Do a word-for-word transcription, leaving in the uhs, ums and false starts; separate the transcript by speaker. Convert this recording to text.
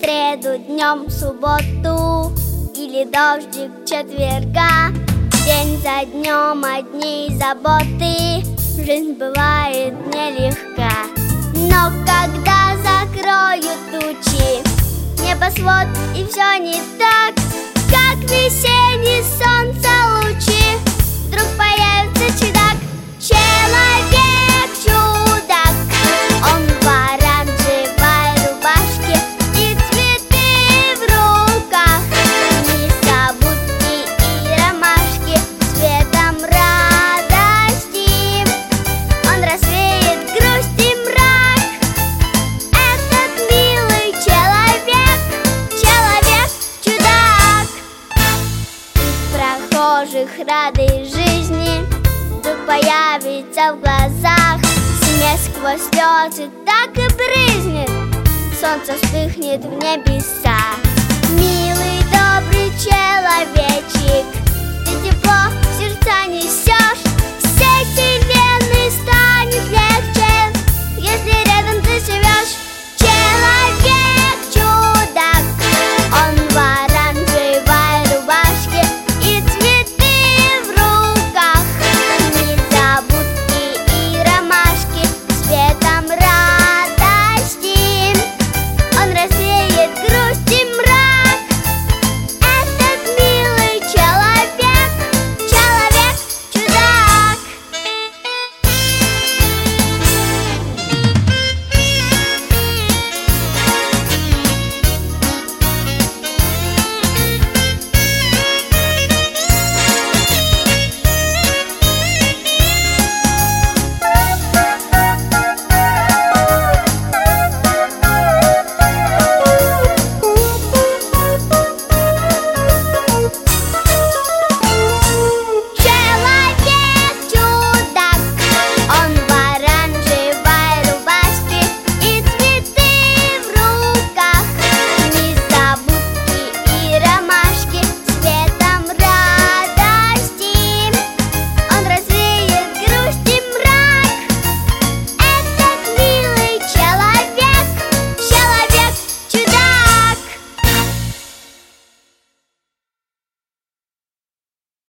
Speaker 1: среду, днем в субботу или дождик четверга. День за днем одни заботы, жизнь бывает нелегка. Но когда закроют тучи небосвод, и все не так, как весенний солнце лучи, вдруг появится чудак. Человек-чудак, он в оранжевой рубашке и цветы в руках, незабудки и ромашки цветом радости. Он развеет грусть и мрак. Этот милый человек, человек-чудак. Из прохожих радость жизни вдруг появится в глазах. Смех сквозь слезы так и брызнет, солнце вспыхнет в небесах. Милый добрый человечек,